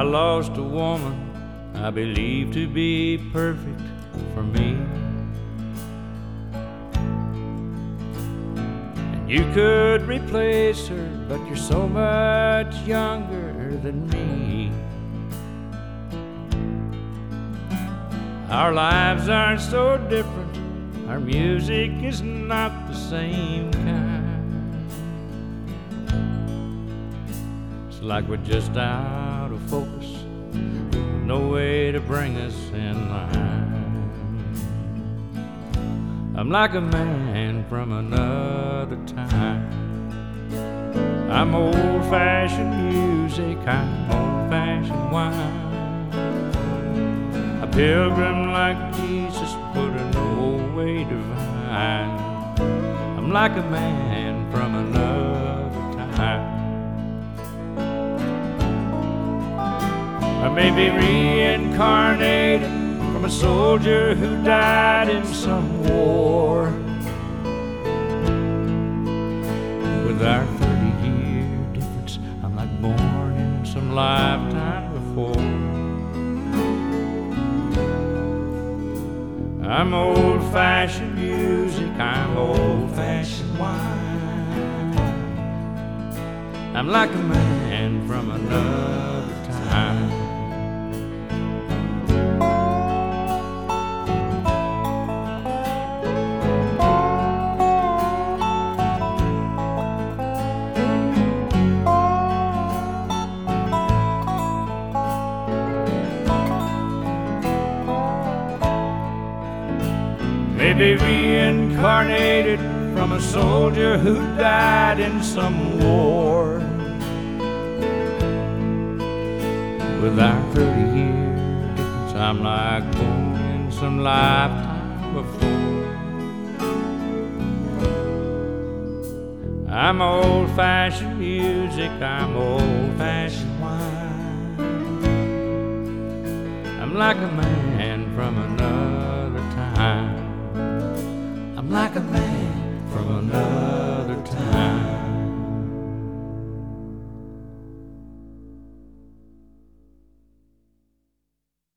lost a woman I believed to be perfect for me. And you could replace her, but you're so much younger than me. Our lives aren't so different, our music is not the same kind. It's like we're just out of focus, no way to bring us in line. I'm like a man from another time. I'm old-fashioned music, I'm old-fashioned wine. A pilgrim like Jesus, but no way divine. I'm like a man from another time. I may be reincarnated from a soldier who died in some war. With our 30-year difference, I'm like born in some lifetime before. I'm old-fashioned music, I'm old-fashioned wine. I'm like a man from another time. Maybe reincarnated from a soldier who died in some war. With our 30-year difference, I'm like born in some lifetime before. I'm old-fashioned music, I'm old-fashioned wine. I'm like a man from another time. I'm like a man from another